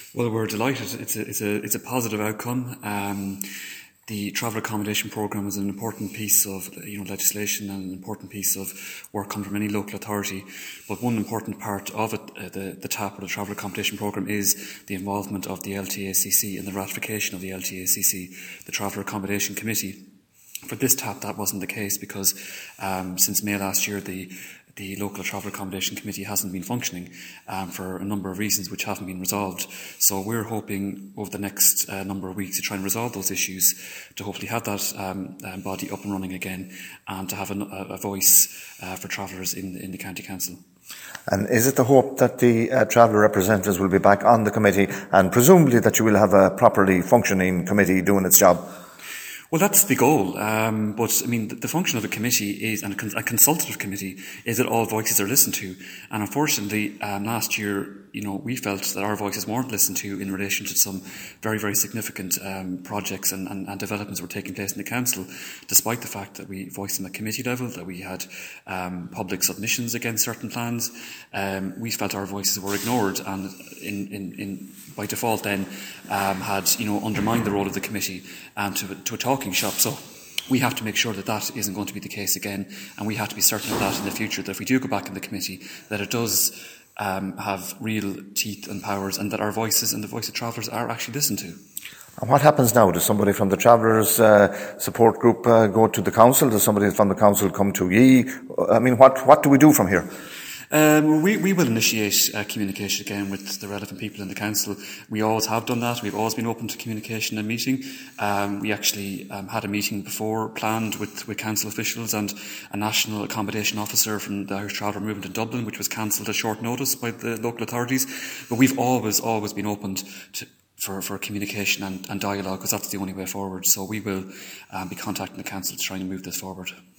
Well, we're delighted. It's a positive outcome. The travel accommodation programme is an important piece of legislation and an important piece of work coming from any local authority. But one important part of it, the TAP or the travel accommodation programme, is the involvement of the LTACC and the ratification of the LTACC, the Travel Accommodation Committee. For this TAP, that wasn't the case because since May last year, the local travel accommodation committee hasn't been functioning for a number of reasons which haven't been resolved. So we're hoping over the next number of weeks to try and resolve those issues, to hopefully have that body up and running again, and to have a voice for travellers in the county council. And is it the hope that the traveller representatives will be back on the committee, and presumably that you will have a properly functioning committee doing its job? Well, that's the goal. But I mean, the function of a committee is, and a consultative committee, is that all voices are listened to. And unfortunately, last year, we felt that our voices weren't listened to in relation to some very, very significant projects and developments that were taking place in the council, despite the fact that we voiced them at committee level, that we had public submissions against certain plans. We felt our voices were ignored, and by default then had undermined the role of the committee to a talking shop. So we have to make sure that that isn't going to be the case again, and we have to be certain of that in the future, that if we do go back in the committee, that it does have real teeth and powers, and that our voices and the voice of travellers are actually listened to. And what happens now? Does somebody from the Travellers support group go to the council? Does somebody from the council come to ye? I mean, what do we do from here? We will initiate communication again with the relevant people in the council. We always have done that. We've always been open to communication and meeting. We actually had a meeting before planned with council officials and a national accommodation officer from the Irish Traveller Movement in Dublin, which was cancelled at short notice by the local authorities. But we've always been open for communication and dialogue, because that's the only way forward. So we will be contacting the council to try and move this forward.